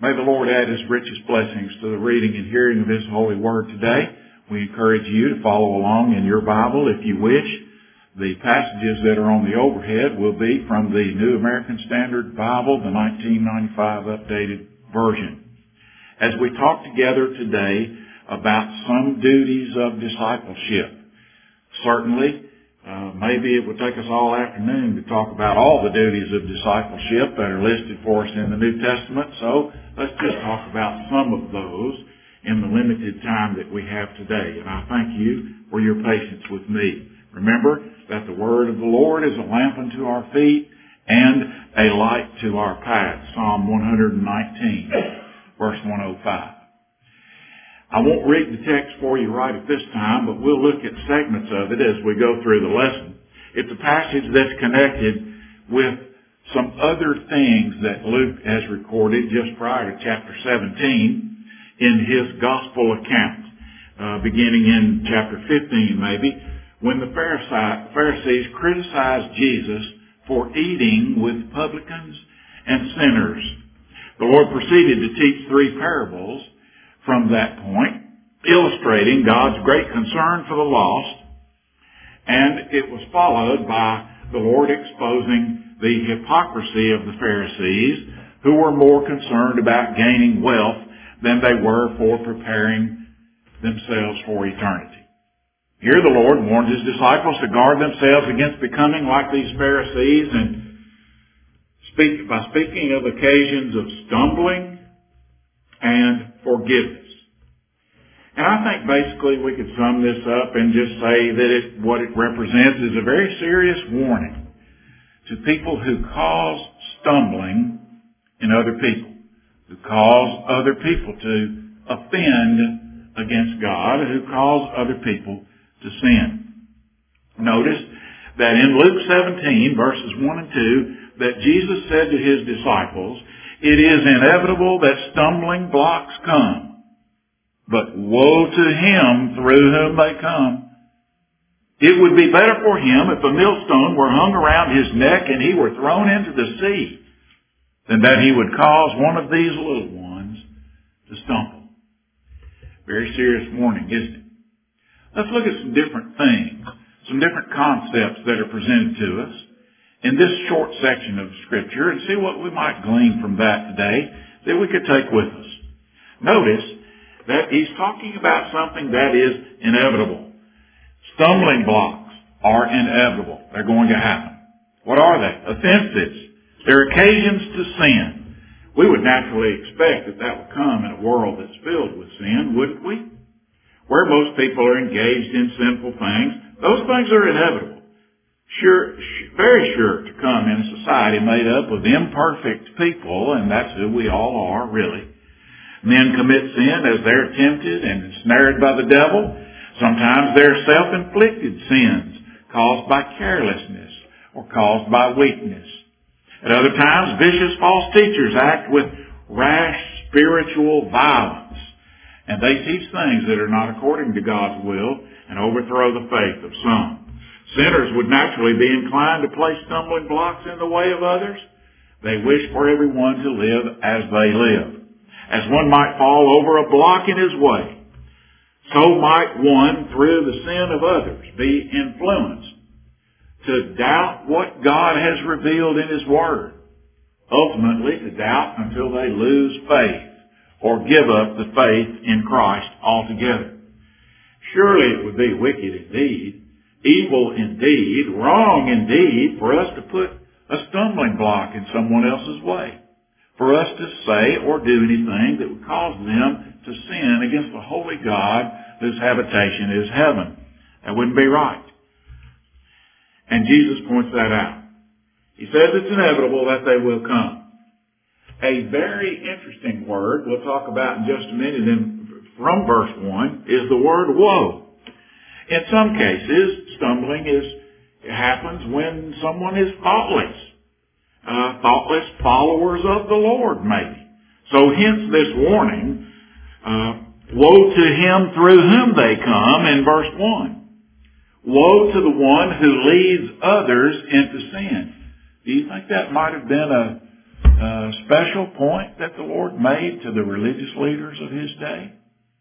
May the Lord add His richest blessings to the reading and hearing of His holy word today. We encourage you to follow along in your Bible if you wish. The passages that are on the overhead will be from the New American Standard Bible, the 1995 updated version. As we talk together today about some duties of discipleship, certainly, maybe it would take us all afternoon to talk about all the duties of discipleship that are listed for us in the New Testament. So let's just talk about some of those in the limited time that we have today. And I thank you for your patience with me. Remember that the word of the Lord is a lamp unto our feet and a light to our path. Psalm 119, verse 105. I won't read the text for you right at this time, but we'll look at segments of it as we go through the lesson. It's a passage that's connected with some other things that Luke has recorded just prior to chapter 17 in his gospel account, beginning in chapter 15 maybe, when the Pharisees criticized Jesus for eating with publicans and sinners. The Lord proceeded to teach three parables from that point, illustrating God's great concern for the lost, and it was followed by the Lord exposing the hypocrisy of the Pharisees, who were more concerned about gaining wealth than they were for preparing themselves for eternity. Here the Lord warned His disciples to guard themselves against becoming like these Pharisees, and by speaking of occasions of stumbling and forgiveness. And I think basically we could sum this up and just say that what it represents is a very serious warning to people who cause stumbling in other people, who cause other people to offend against God, who cause other people to sin. Notice that in Luke 17, verses 1 and 2, that Jesus said to His disciples, "It is inevitable that stumbling blocks come, but woe to him through whom they come. It would be better for him if a millstone were hung around his neck and he were thrown into the sea, than that he would cause one of these little ones to stumble." Very serious warning, isn't it? Let's look at some different things, some different concepts that are presented to us in this short section of Scripture, and see what we might glean from that today that we could take with us. Notice that He's talking about something that is inevitable. Stumbling blocks are inevitable. They're going to happen. What are they? Offenses. They're occasions to sin. We would naturally expect that that would come in a world that's filled with sin, wouldn't we? Where most people are engaged in sinful things, those things are inevitable. Very sure to come in a society made up of imperfect people, and that's who we all are, really. Men commit sin as they're tempted and ensnared by the devil. Sometimes they're self-inflicted sins caused by carelessness or caused by weakness. At other times, vicious false teachers act with rash spiritual violence, and they teach things that are not according to God's will and overthrow the faith of some. Sinners would naturally be inclined to place stumbling blocks in the way of others. They wish for everyone to live as they live. As one might fall over a block in his way, so might one, through the sin of others, be influenced to doubt what God has revealed in His Word. Ultimately, to doubt until they lose faith or give up the faith in Christ altogether. Surely it would be wicked indeed, evil indeed, wrong indeed for us to put a stumbling block in someone else's way, for us to say or do anything that would cause them to sin against the holy God whose habitation is heaven. That wouldn't be right. And Jesus points that out. He says it's inevitable that they will come. A very interesting word we'll talk about in just a minute from verse 1 is the word woe. In some cases, stumbling happens when someone is thoughtless. Thoughtless followers of the Lord, maybe. So hence this warning, woe to him through whom they come in verse 1. Woe to the one who leads others into sin. Do you think that might have been special point that the Lord made to the religious leaders of His day?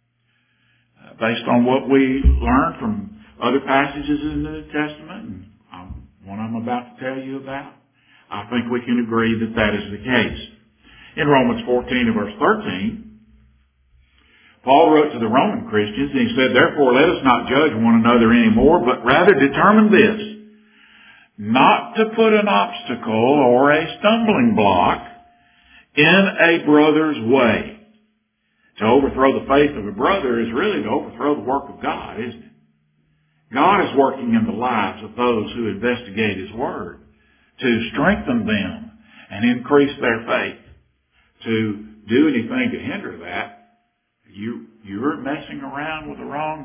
Based on what we learned from other passages in the New Testament, and one I'm about to tell you about, I think we can agree that that is the case. In Romans 14 and verse 13, Paul wrote to the Roman Christians, and he said, "Therefore let us not judge one another anymore, but rather determine this, not to put an obstacle or a stumbling block in a brother's way." To overthrow the faith of a brother is really to overthrow the work of God, isn't it? God is working in the lives of those who investigate His Word to strengthen them and increase their faith. To do anything to hinder that, you're messing around with the wrong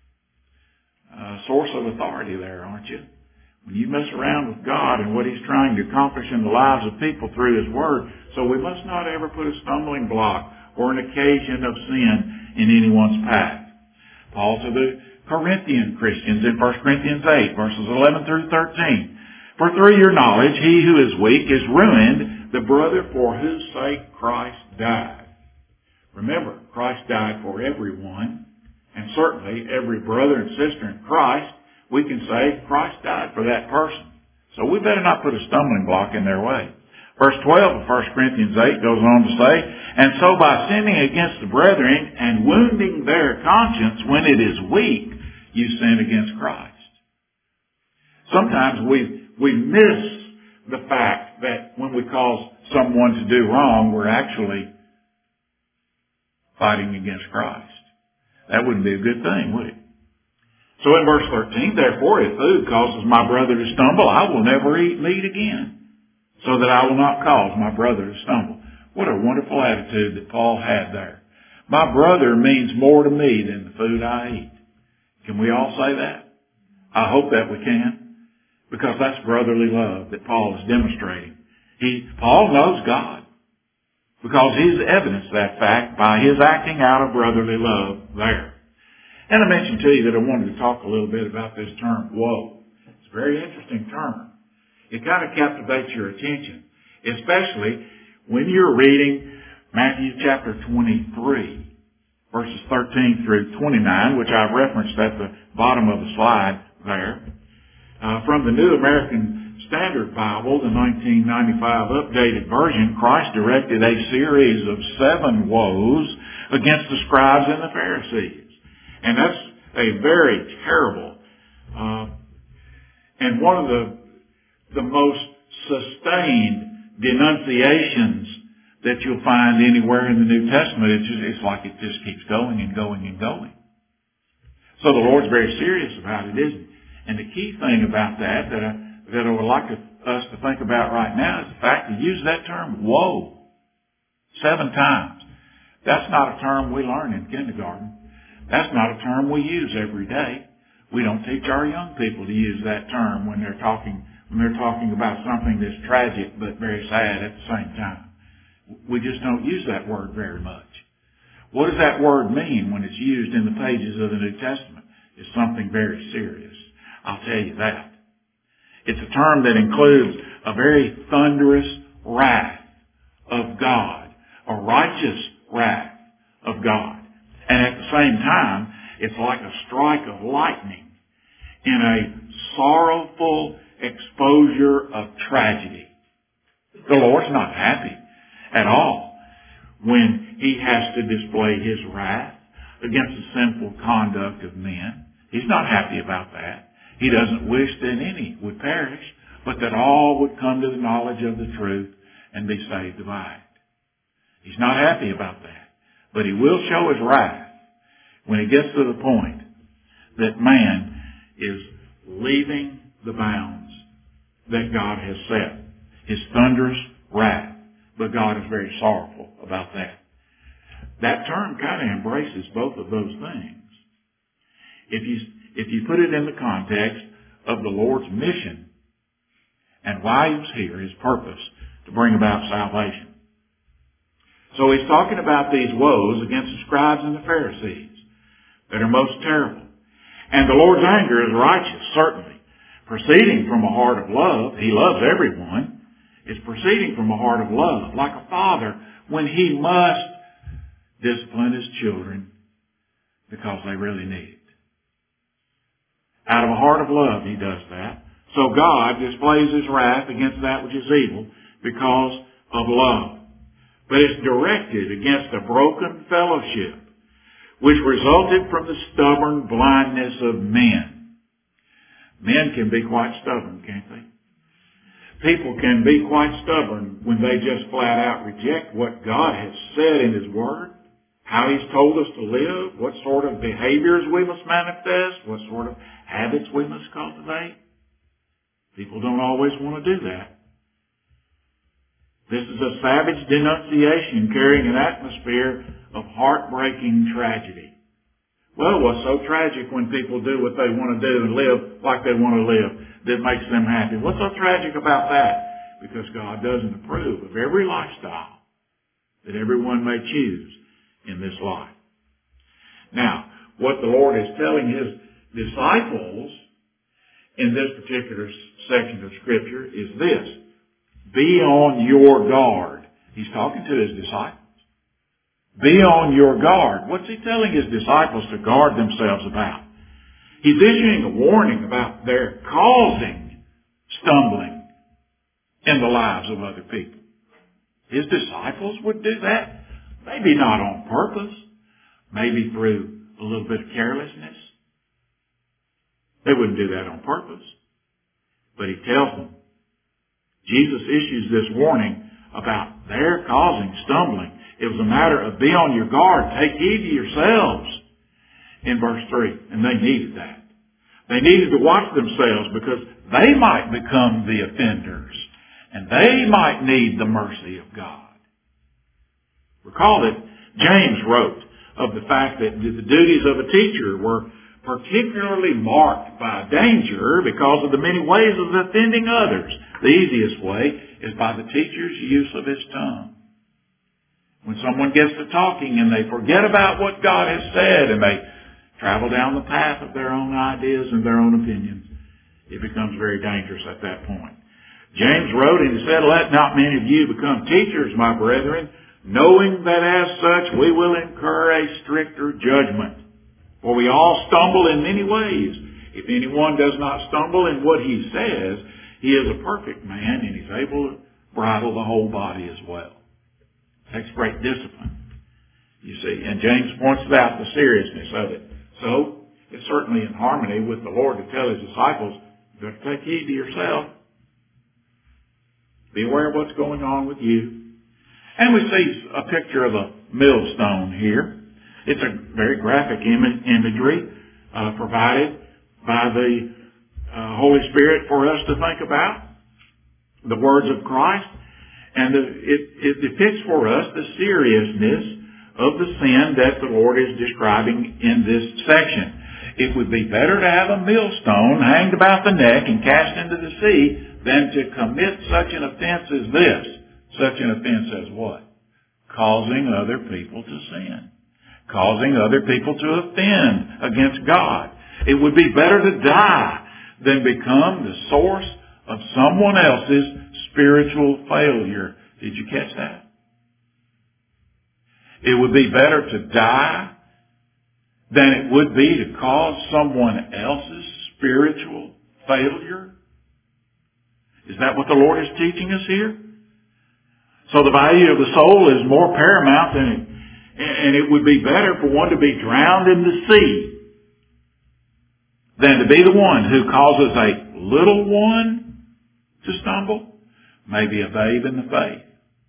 source of authority there, aren't you? When you mess around with God and what He's trying to accomplish in the lives of people through His Word. So we must not ever put a stumbling block or an occasion of sin in anyone's path. Paul to the Corinthian Christians in 1 Corinthians 8, verses 11 through 13. "For through your knowledge, he who is weak is ruined, the brother for whose sake Christ died." Remember, Christ died for everyone, and certainly every brother and sister in Christ, we can say Christ died for that person. So we better not put a stumbling block in their way. Verse 12 of 1 Corinthians 8 goes on to say, "And so by sinning against the brethren and wounding their conscience when it is weak, you sin against Christ." Sometimes we miss the fact that when we cause someone to do wrong, we're actually fighting against Christ. That wouldn't be a good thing, would it? So in verse 13, "Therefore, if food causes my brother to stumble, I will never eat meat again, so that I will not cause my brother to stumble." What a wonderful attitude that Paul had there. My brother means more to me than the food I eat. Can we all say that? I hope that we can, because that's brotherly love that Paul is demonstrating. Paul knows God, because he's evidenced that fact by his acting out of brotherly love there. And I mentioned to you that I wanted to talk a little bit about this term, woe. It's a very interesting term. It kind of captivates your attention, especially when you're reading Matthew chapter 23, verses 13 through 29, which I've referenced at the bottom of the slide there. From the New American Standard Bible, the 1995 updated version, Christ directed a series of 7 woes against the scribes and the Pharisees. And that's a very terrible, and one of the most sustained denunciations that you'll find anywhere in the New Testament. It's like it just keeps going and going and going. So the Lord's very serious about it, isn't he? And the key thing about that I would like us to think about right now is the fact he used that term, woe, 7 times. That's not a term we learn in kindergarten. That's not a term we use every day. We don't teach our young people to use that term when they're talking about something that's tragic but very sad at the same time. We just don't use that word very much. What does that word mean when it's used in the pages of the New Testament? It's something very serious. I'll tell you that. It's a term that includes a very thunderous wrath of God, a righteous wrath of God. And at the same time, it's like a strike of lightning in a sorrowful exposure of tragedy. The Lord's not happy at all when he has to display his wrath against the sinful conduct of men. He's not happy about that. He doesn't wish that any would perish, but that all would come to the knowledge of the truth and be saved by it. He's not happy about that. But he will show his wrath when he gets to the point that man is leaving the bounds that God has set. His thunderous wrath. But God is very sorrowful about that. That term kind of embraces both of those things. If you put it in the context of the Lord's mission and why he was here, his purpose to bring about salvation. So he's talking about these woes against the scribes and the Pharisees that are most terrible. And the Lord's anger is righteous, certainly. Proceeding from a heart of love, he loves everyone. It's proceeding from a heart of love, like a father when he must discipline his children because they really need it. Out of a heart of love, he does that. So God displays his wrath against that which is evil because of love. But it's directed against a broken fellowship, which resulted from the stubborn blindness of men. Men can be quite stubborn, can't they? People can be quite stubborn when they just flat out reject what God has said in his word, how he's told us to live, what sort of behaviors we must manifest, what sort of habits we must cultivate. People don't always want to do that. This is a savage denunciation carrying an atmosphere of heartbreaking tragedy. Well, what's so tragic when people do what they want to do and live like they want to live that makes them happy? What's so tragic about that? Because God doesn't approve of every lifestyle that everyone may choose in this life. Now, what the Lord is telling his disciples in this particular section of Scripture is this: be on your guard. He's talking to his disciples. Be on your guard. What's he telling his disciples to guard themselves about? He's issuing a warning about their causing stumbling in the lives of other people. His disciples would do that. Maybe not on purpose. Maybe through a little bit of carelessness. They wouldn't do that on purpose. But he tells them. Jesus issues this warning about their causing stumbling. It was a matter of be on your guard. Take heed to yourselves in verse 3. And they needed that. They needed to watch themselves because they might become the offenders. And they might need the mercy of God. Recall that James wrote of the fact that the duties of a teacher were particularly marked by danger because of the many ways of offending others. The easiest way is by the teacher's use of his tongue. When someone gets to talking and they forget about what God has said and they travel down the path of their own ideas and their own opinions, it becomes very dangerous at that point. James wrote and he said, let not many of you become teachers, my brethren, knowing that as such we will incur a stricter judgment. For we all stumble in many ways. If anyone does not stumble in what he says, he is a perfect man and he's able to bridle the whole body as well. It takes great discipline, you see. And James points out the seriousness of it. So, it's certainly in harmony with the Lord to tell his disciples, you better take heed to yourself. Be aware of what's going on with you. And we see a picture of a millstone here. It's a very graphic imagery provided by the Holy Spirit for us to think about. The words of Christ. And it depicts for us the seriousness of the sin that the Lord is describing in this section. It would be better to have a millstone hanged about the neck and cast into the sea than to commit such an offense as this. Such an offense as what? Causing other people to sin. Causing other people to offend against God. It would be better to die than become the source of someone else's spiritual failure. Did you catch that? It would be better to die than it would be to cause someone else's spiritual failure. Is that what the Lord is teaching us here? So the value of the soul is more paramount and it would be better for one to be drowned in the sea than to be the one who causes a little one to stumble. Maybe a babe in the faith.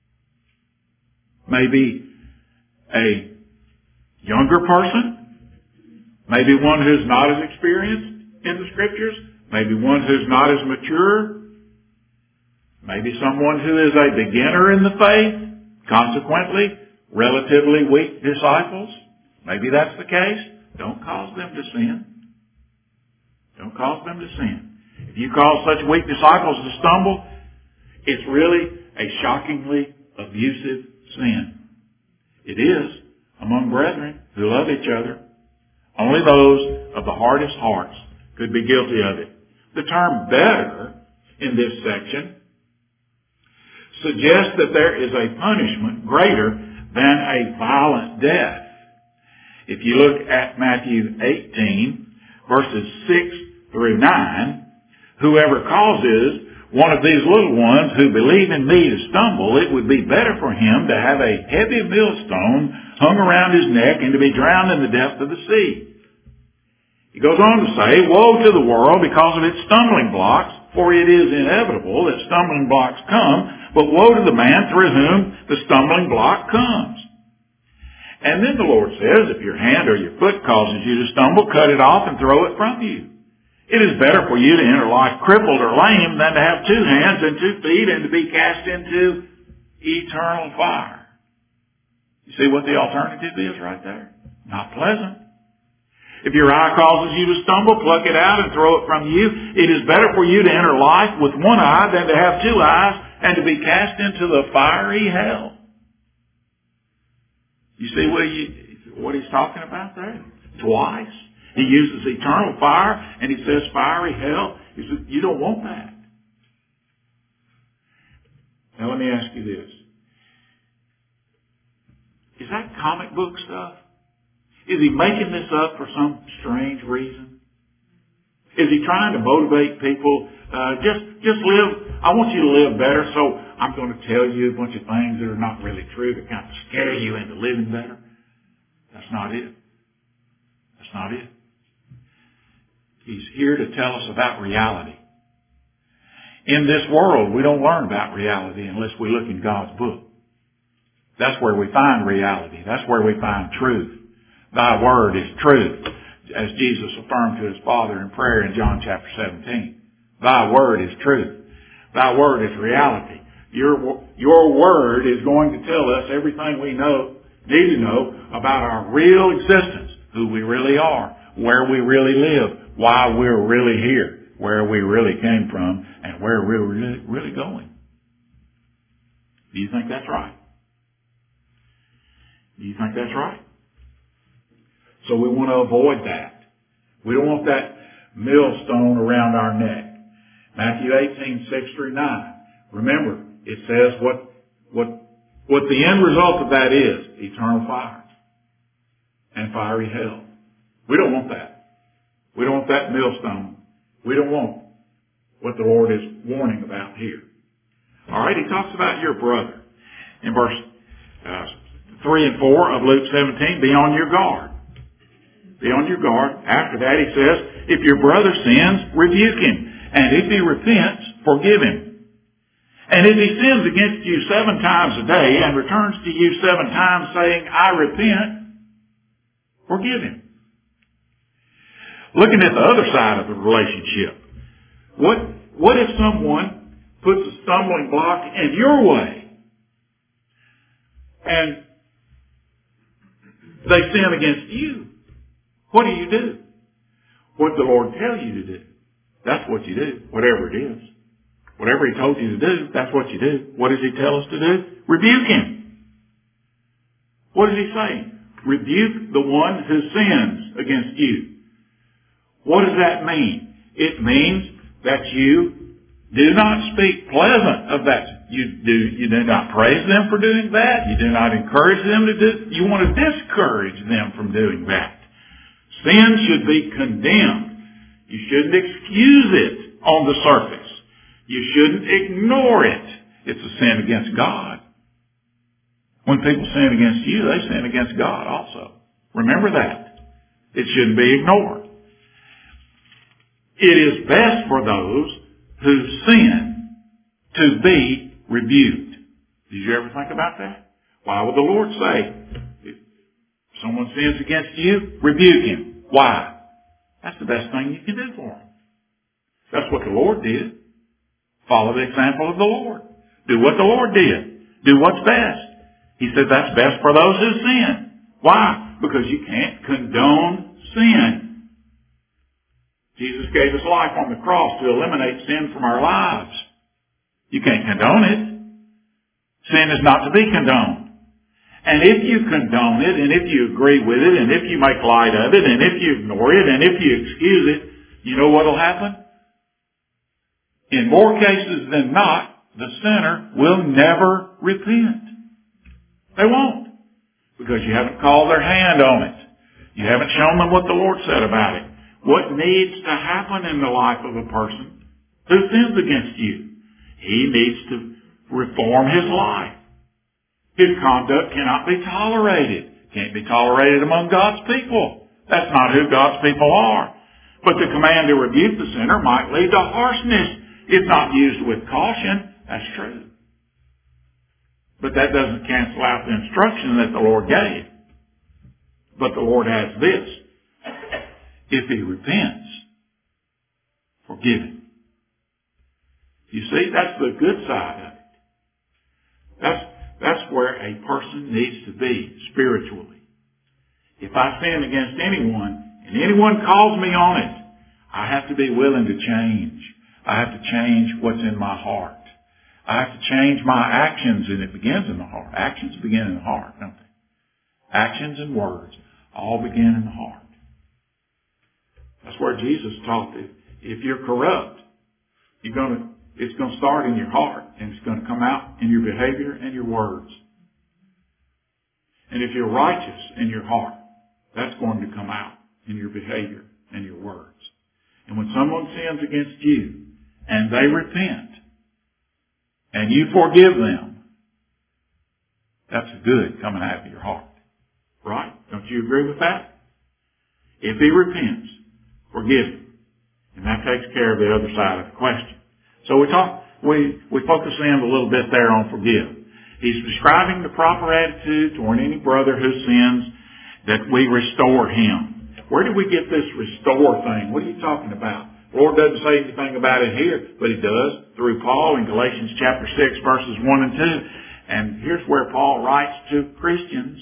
Maybe a younger person. Maybe one who's not as experienced in the Scriptures. Maybe one who's not as mature. Maybe someone who is a beginner in the faith. Consequently, relatively weak disciples. Maybe that's the case. Don't cause them to sin. Don't cause them to sin. If you cause such weak disciples to stumble, it's really a shockingly abusive sin. It is among brethren who love each other. Only those of the hardest hearts could be guilty of it. The term better in this section suggests that there is a punishment greater than a violent death. If you look at Matthew 18, verses 6 through 9, whoever causes one of these little ones who believe in me to stumble, it would be better for him to have a heavy millstone hung around his neck and to be drowned in the depth of the sea. He goes on to say, woe to the world because of its stumbling blocks, for it is inevitable that stumbling blocks come, but woe to the man through whom the stumbling block comes. And then the Lord says, if your hand or your foot causes you to stumble, cut it off and throw it from you. It is better for you to enter life crippled or lame than to have 2 hands and 2 feet and to be cast into eternal fire. You see what the alternative is right there? Not pleasant. If your eye causes you to stumble, pluck it out and throw it from you. It is better for you to enter life with 1 eye than to have 2 eyes and to be cast into the fiery hell. You see what he's talking about there? Twice. He uses eternal fire and he says fiery hell. He says, you don't want that. Now let me ask you this. Is that comic book stuff? Is he making this up for some strange reason? Is he trying to motivate people? Just live. I want you to live better, so I'm going to tell you a bunch of things that are not really true to kind of scare you into living better. That's not it. That's not it. He's here to tell us about reality. In this world, we don't learn about reality unless we look in God's book. That's where we find reality. That's where we find truth. Thy word is truth, as Jesus affirmed to his Father in prayer in John chapter 17. Thy word is truth. Thy word is reality. Your word is going to tell us everything we need to know about our real existence, who we really are, where we really live, why we're really here, where we really came from, and where we're really going. Do you think that's right? Do you think that's right? So we want to avoid that. We don't want that millstone around our neck. Matthew 18, 6 through 9. Remember, it says what the end result of that is, eternal fire and fiery hell. We don't want that. We don't want that millstone. We don't want what the Lord is warning about here. All right, he talks about your brother. In verse 3 and 4 of Luke 17, be on your guard. Be on your guard. After that, he says, if your brother sins, rebuke him. And if he repents, forgive him. And if he sins against you 7 times a day and returns to you 7 times saying, I repent, forgive him. Looking at the other side of the relationship, what if someone puts a stumbling block in your way and they sin against you? What do? What the Lord tell you to do, that's what you do, whatever it is. Whatever he told you to do, that's what you do. What does he tell us to do? Rebuke him. What does he say? Rebuke the one who sins against you. What does that mean? It means that you do not speak pleasant of that. You do not praise them for doing that. You do not encourage them to do. You want to discourage them from doing that. Sin should be condemned. You shouldn't excuse it on the surface. You shouldn't ignore it. It's a sin against God. When people sin against you, they sin against God also. Remember that. It shouldn't be ignored. It is best for those who sin to be rebuked. Did you ever think about that? Why would the Lord say, if someone sins against you, rebuke him? Why? That's the best thing you can do for him. That's what the Lord did. Follow the example of the Lord. Do what the Lord did. Do what's best. He said that's best for those who sin. Why? Because you can't condone sin. Jesus gave his life on the cross to eliminate sin from our lives. You can't condone it. Sin is not to be condoned. And if you condone it, and if you agree with it, and if you make light of it, and if you ignore it, and if you excuse it, you know what will happen? In more cases than not, the sinner will never repent. They won't. Because you haven't called their hand on it. You haven't shown them what the Lord said about it. What needs to happen in the life of a person who sins against you? He needs to reform his life. His conduct cannot be tolerated. Can't be tolerated among God's people. That's not who God's people are. But the command to rebuke the sinner might lead to harshness if not used with caution. That's true. But that doesn't cancel out the instruction that the Lord gave. But the Lord adds this. If he repents, forgive him. You see, that's the good side of it. That's where a person needs to be spiritually. If I sin against anyone, and anyone calls me on it, I have to be willing to change. I have to change what's in my heart. I have to change my actions, and it begins in the heart. Actions begin in the heart, don't they? Actions and words all begin in the heart. That's where Jesus taught that if you're corrupt, it's going to start in your heart, and it's going to come out in your behavior and your words. And if you're righteous in your heart, that's going to come out in your behavior and your words. And when someone sins against you and they repent and you forgive them, that's good coming out of your heart. Right? Don't you agree with that? If he repents, forgive him. And that takes care of the other side of the question. So we focus in a little bit there on forgive. He's describing the proper attitude toward any brother who sins, that we restore him. Where did we get this restore thing? What are you talking about? The Lord doesn't say anything about it here, but he does through Paul in Galatians chapter 6 verses 1 and 2. And here's where Paul writes to Christians.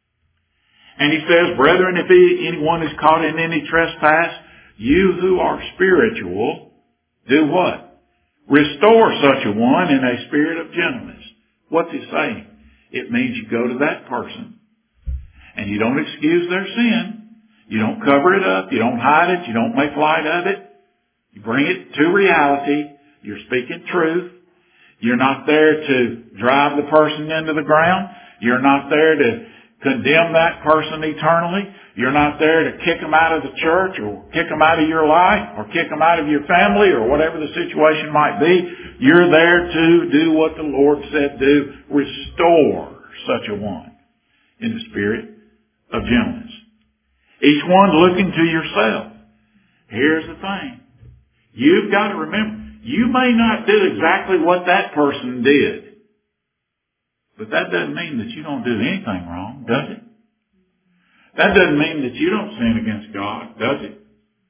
And he says, brethren, if anyone is caught in any trespass, you who are spiritual, do what? Restore such a one in a spirit of gentleness. What's he saying? It means you go to that person and you don't excuse their sin. You don't cover it up. You don't hide it. You don't make light of it. You bring it to reality. You're speaking truth. You're not there to drive the person into the ground. You're not there to condemn that person eternally. You're not there to kick them out of the church or kick them out of your life or kick them out of your family or whatever the situation might be. You're there to do what the Lord said do. Restore such a one in the spirit of gentleness. Each one looking to yourself. Here's the thing. You've got to remember, you may not do exactly what that person did. But that doesn't mean that you don't do anything wrong, does it? That doesn't mean that you don't sin against God, does it?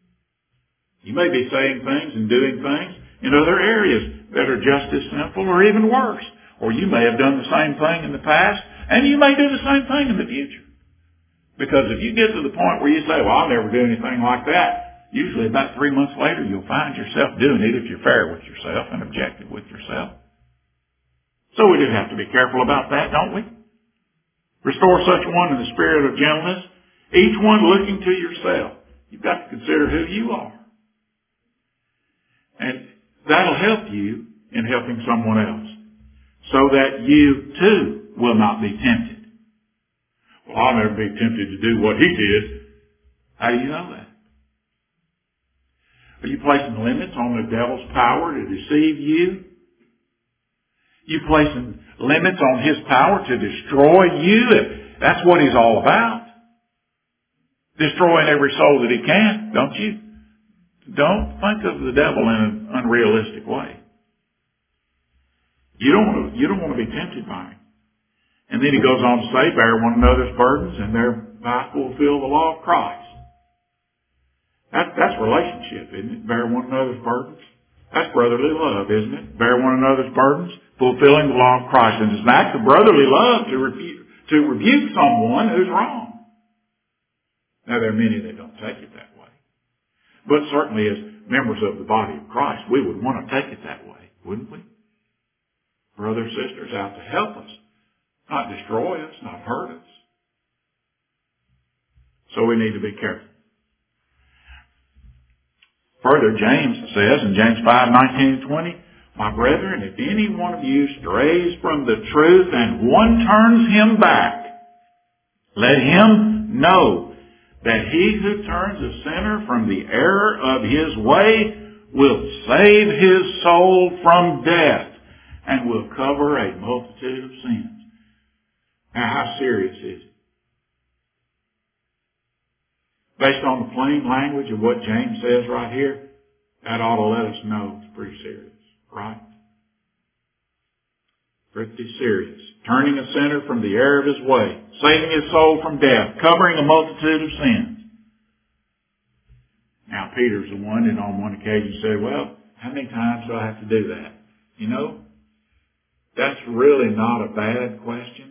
You may be saying things and doing things in other areas that are just as sinful or even worse. Or you may have done the same thing in the past, and you may do the same thing in the future. Because if you get to the point where you say, well, I'll never do anything like that, usually about 3 months later you'll find yourself doing it if you're fair with yourself and objective with yourself. So we do have to be careful about that, don't we? Restore such a one in the spirit of gentleness, each one looking to yourself. You've got to consider who you are. And that'll help you in helping someone else so that you too will not be tempted. Well, I'll never be tempted to do what he did. How do you know that? Are you placing limits on the devil's power to deceive you? You placing limits on his power to destroy you? That's what he's all about. Destroying every soul that he can, don't you? Don't think of the devil in an unrealistic way. You don't want to be tempted by him. And then he goes on to say, bear one another's burdens and thereby fulfill the law of Christ. That's relationship, isn't it? Bear one another's burdens. That's brotherly love, isn't it? Bear one another's burdens, fulfilling the law of Christ. And it's an act of brotherly love to rebuke someone who's wrong. Now, there are many that don't take it that way. But certainly as members of the body of Christ, we would want to take it that way, wouldn't we? Brothers, sisters out to help us, not destroy us, not hurt us. So we need to be careful. Further, James says in James 5:19 and 20, My brethren, if any one of you strays from the truth and one turns him back, let him know that he who turns a sinner from the error of his way will save his soul from death and will cover a multitude of sins. Now, how serious is it? Based on the plain language of what James says right here, that ought to let us know it's pretty serious, right? Pretty serious. Turning a sinner from the error of his way, saving his soul from death, covering a multitude of sins. Now, Peter's the one that on one occasion said, well, how many times do I have to do that? You know, that's really not a bad question,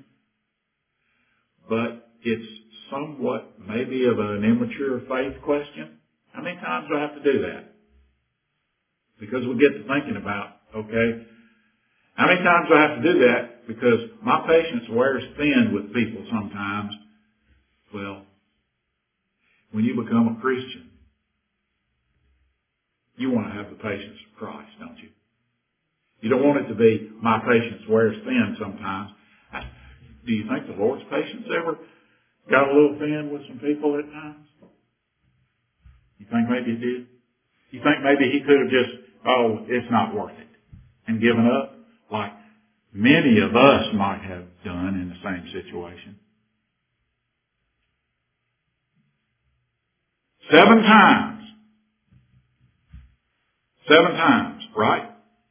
but it's somewhat maybe of an immature faith question. How many times do I have to do that? Because we get to thinking about, okay, how many times do I have to do that? Because my patience wears thin with people sometimes. Well, when you become a Christian, you want to have the patience of Christ, don't you? You don't want it to be, my patience wears thin sometimes. Do you think the Lord's patience ever got a little thin with some people at times? You think maybe it did? You think maybe he could have just, oh, it's not worth it, and given up, like many of us might have done in the same situation? 7 times. 7 times, right?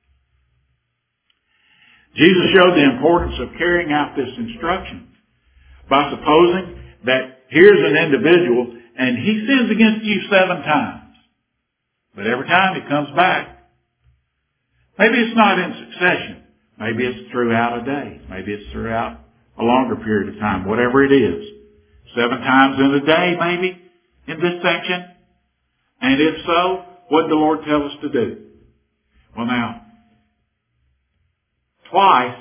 Jesus showed the importance of carrying out this instruction by supposing that here's an individual and he sins against you 7 times. But every time he comes back, maybe it's not in succession. Maybe it's throughout a day. Maybe it's throughout a longer period of time, whatever it is. 7 times in a day, maybe, in this section. And if so, what did the Lord tell us to do? Well, now, twice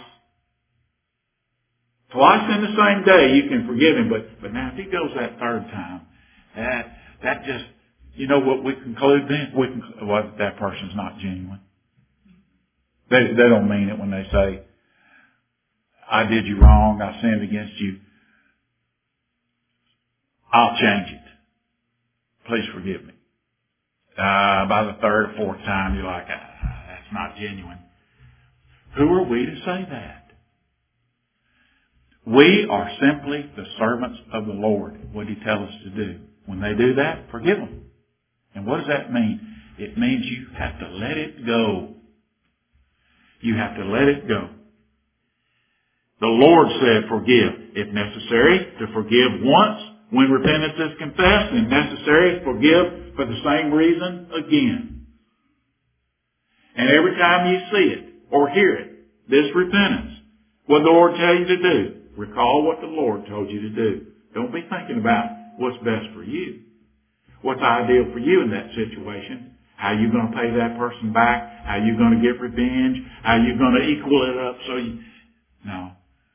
in the same day you can forgive him, but now if he goes that 3rd time, that just, you know what we conclude then? Well, that person's not genuine. They don't mean it when they say, I did you wrong, I sinned against you. I'll change it. Please forgive me. By the 3rd or 4th time, you're like, that's not genuine. Who are we to say that? We are simply the servants of the Lord. What did he tell us to do? When they do that, forgive them. And what does that mean? It means you have to let it go. You have to let it go. The Lord said forgive. If necessary, to forgive once when repentance is confessed, and necessary, forgive for the same reason again. And every time you see it or hear it, this repentance, what the Lord tell you to do, recall what the Lord told you to do. Don't be thinking about what's best for you. What's ideal for you in that situation. How you going to pay that person back? How you going to get revenge? How you going to equal it up No.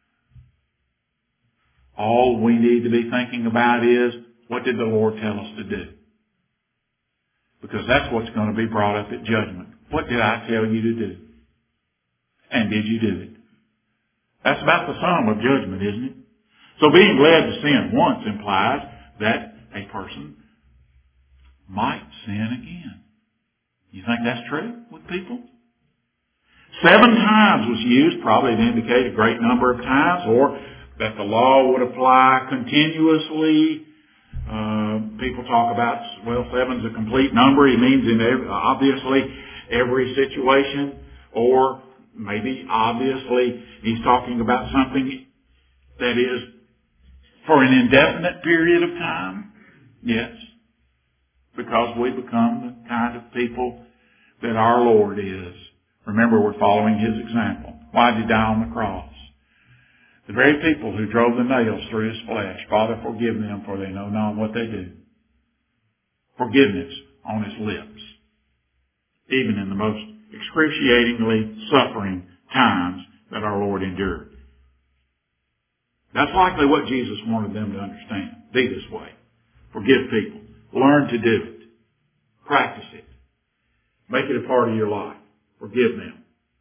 All we need to be thinking about is, what did the Lord tell us to do? Because that's what's going to be brought up at judgment. What did I tell you to do? And did you do it? That's about the sum of judgment, isn't it? So being led to sin once implies that a person might sin again. You think that's true with people? 7 times was used, probably to indicate a great number of times, or that the law would apply continuously. People talk about, well, 7's a complete number. He means in obviously every situation, or maybe obviously he's talking about something that is for an indefinite period of time. Yes. Because we become the kind of people that our Lord is. Remember, we're following his example. Why did he die on the cross? The very people who drove the nails through his flesh, Father, forgive them, for they know not what they do. Forgiveness on his lips, even in the most excruciatingly suffering times that our Lord endured. That's likely what Jesus wanted them to understand. Be this way. Forgive people. Learn to do it. Practice it. Make it a part of your life. Forgive them.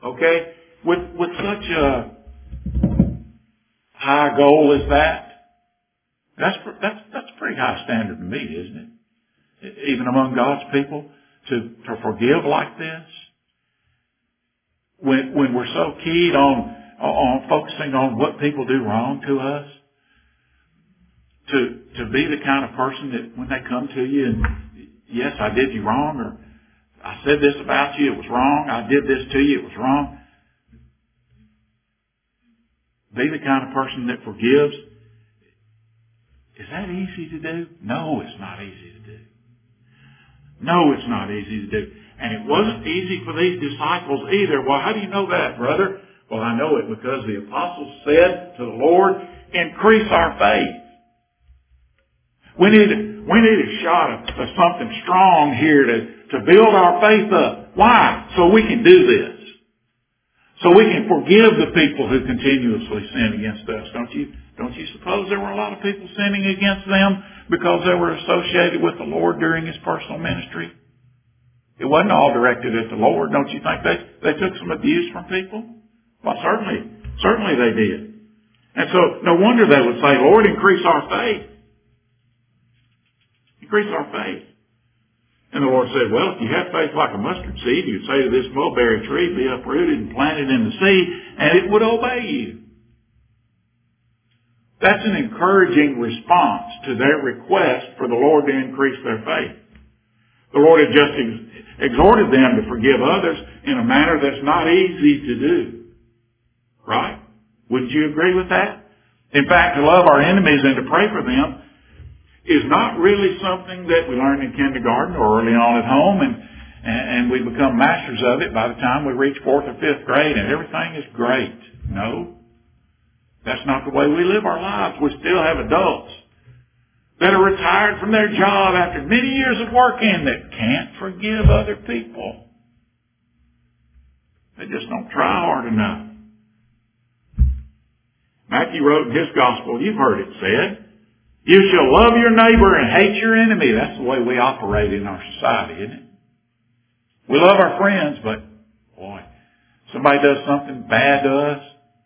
Okay? With such a high goal as that's a pretty high standard to meet, isn't it? Even among God's people, to forgive like this. When we're so keyed on focusing on what people do wrong to us, to be the kind of person that when they come to you and, yes, I did you wrong, or I said this about you, it was wrong, I did this to you, it was wrong. Be the kind of person that forgives. Is that easy to do? No, it's not easy to do. No, it's not easy to do. And it wasn't easy for these disciples either. Well, how do you know that, brother? Well, I know it because the apostles said to the Lord, increase our faith. We need a shot of something strong here to build our faith up. Why? So we can do this. So we can forgive the people who continuously sin against us. Don't you suppose there were a lot of people sinning against them because they were associated with the Lord during His personal ministry? It wasn't all directed at the Lord. Don't you think they took some abuse from people? Well, certainly they did. And so no wonder they would say, Lord, increase our faith. Increase our faith. And the Lord said, well, if you had faith like a mustard seed, you'd say to this mulberry tree, be uprooted and planted in the sea, and it would obey you. That's an encouraging response to their request for the Lord to increase their faith. The Lord had just exhorted them to forgive others in a manner that's not easy to do. Right? Wouldn't you agree with that? In fact, to love our enemies and to pray for them is not really something that we learn in kindergarten or early on at home and we become masters of it by the time we reach 4th or 5th grade and everything is great. No. That's not the way we live our lives. We still have adults that are retired from their job after many years of working that can't forgive other people. They just don't try hard enough. Matthew wrote in his gospel, you've heard it said, you shall love your neighbor and hate your enemy. That's the way we operate in our society, isn't it? We love our friends, but boy, somebody does something bad to us.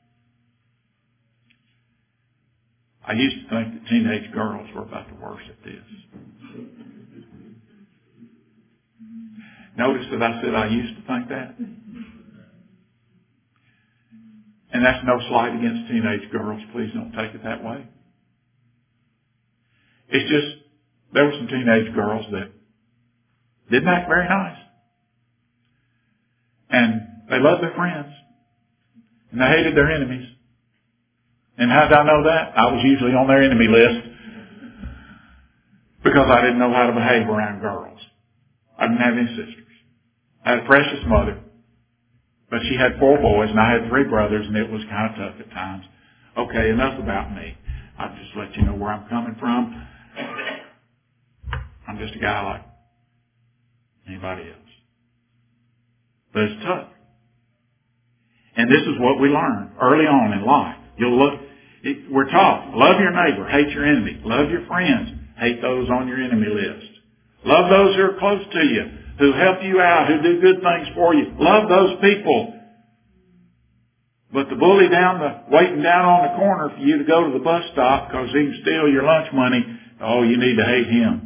I used to think that teenage girls were about the worst at this. Notice that I said I used to think that. And that's no slight against teenage girls. Please don't take it that way. It's just, there were some teenage girls that didn't act very nice. And they loved their friends. And they hated their enemies. And how did I know that? I was usually on their enemy list. Because I didn't know how to behave around girls. I didn't have any sisters. I had a precious mother. But she had 4 boys and I had 3 brothers and it was kind of tough at times. Okay, enough about me. I'll just let you know where I'm coming from. I'm just a guy like anybody else. But it's tough. And this is what we learn early on in life. We're taught, love your neighbor, hate your enemy. Love your friends, hate those on your enemy list. Love those who are close to you, who help you out, who do good things for you. Love those people. But the bully waiting down on the corner for you to go to the bus stop because he can steal your lunch money, oh, you need to hate him.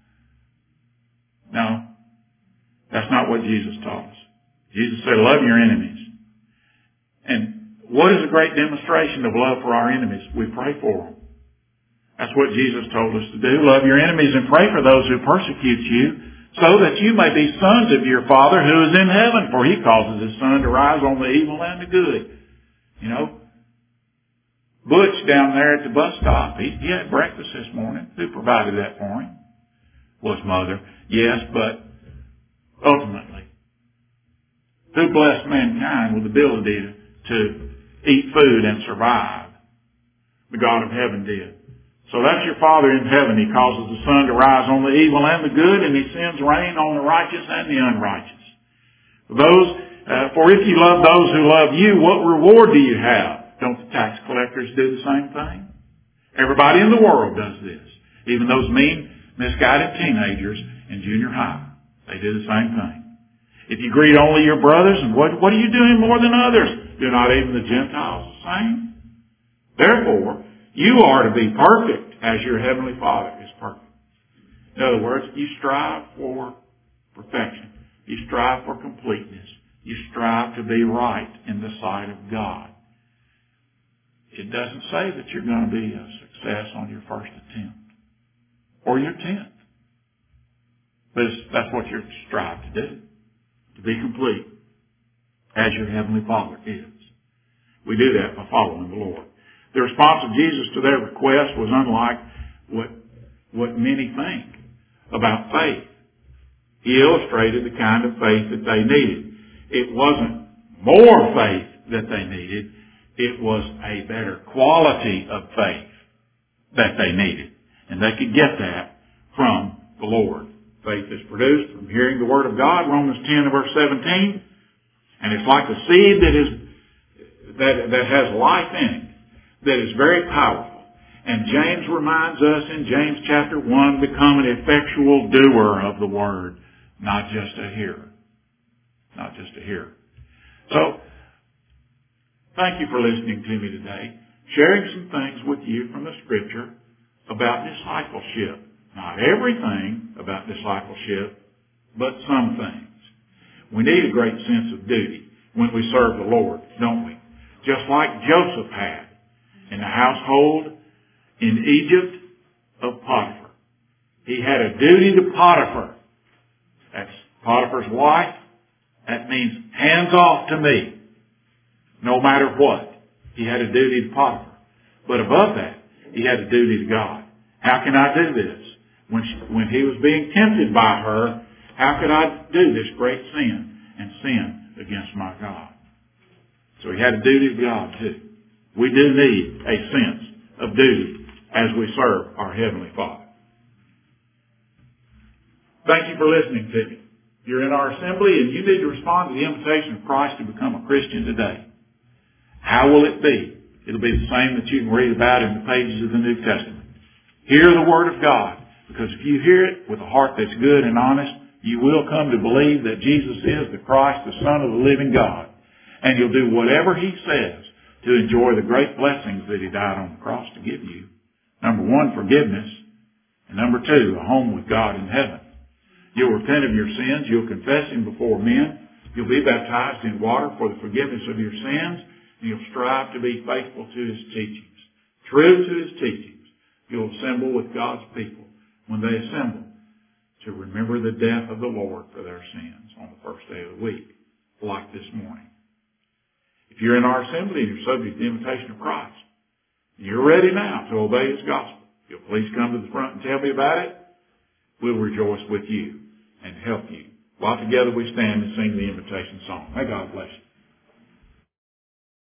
No, that's not what Jesus taught us. Jesus said, love your enemies. And what is a great demonstration of love for our enemies? We pray for them. That's what Jesus told us to do. Love your enemies and pray for those who persecute you, so that you may be sons of your Father who is in heaven, for He causes His sun to rise on the evil and the good. You know, Butch down there at the bus stop, he had breakfast this morning. Who provided that for him? Well, his mother. Yes, but ultimately, who blessed mankind with the ability to eat food and survive? The God of heaven did. So that's your Father in heaven. He causes the sun to rise on the evil and the good, and He sends rain on the righteous and the unrighteous. For if you love those who love you, what reward do you have? Don't the tax collectors do the same thing? Everybody in the world does this. Even those mean, misguided teenagers in junior high. They do the same thing. If you greet only your brothers, and what are you doing more than others? Do not even the Gentiles the same? Therefore, you are to be perfect as your heavenly Father is perfect. In other words, you strive for perfection. You strive for completeness. You strive to be right in the sight of God. It doesn't say that you're going to be a success on your first attempt or your 10th. But that's what you're to strive to do, to be complete as your heavenly Father is. We do that by following the Lord. The response of Jesus to their request was unlike what many think about faith. He illustrated the kind of faith that they needed. It wasn't more faith that they needed. It was a better quality of faith that they needed. And they could get that from the Lord. Faith is produced from hearing the Word of God, Romans 10 and verse 17. And it's like a seed that has life in it, that is very powerful. And James reminds us in James chapter 1, become an effectual doer of the Word, not just a hearer. Not just a hearer. So, thank you for listening to me today. Sharing some things with you from the Scripture about discipleship. Not everything about discipleship, but some things. We need a great sense of duty when we serve the Lord, don't we? Just like Joseph had in the household in Egypt of Potiphar. He had a duty to Potiphar. That's Potiphar's wife. That means hands off to me, no matter what. He had a duty to Potiphar. But above that, he had a duty to God. How can I do this? When he was being tempted by her, how could I do this great sin and sin against my God? So he had a duty to God too. We do need a sense of duty as we serve our Heavenly Father. Thank you for listening to me. You're in our assembly and you need to respond to the invitation of Christ to become a Christian today. How will it be? It'll be the same that you can read about in the pages of the New Testament. Hear the Word of God, because if you hear it with a heart that's good and honest, you will come to believe that Jesus is the Christ, the Son of the living God. And you'll do whatever He says to enjoy the great blessings that He died on the cross to give you. Number one, forgiveness. And number two, a home with God in heaven. You'll repent of your sins. You'll confess Him before men. You'll be baptized in water for the forgiveness of your sins. And you'll strive to be faithful to His teachings, true to His teachings. You'll assemble with God's people when they assemble to remember the death of the Lord for their sins on the first day of the week, like this morning. If you're in our assembly and you're subject to the invitation of Christ, and you're ready now to obey His gospel, you'll please come to the front and tell me about it. We'll rejoice with you and help you. While together we stand and sing the invitation song. May God bless you.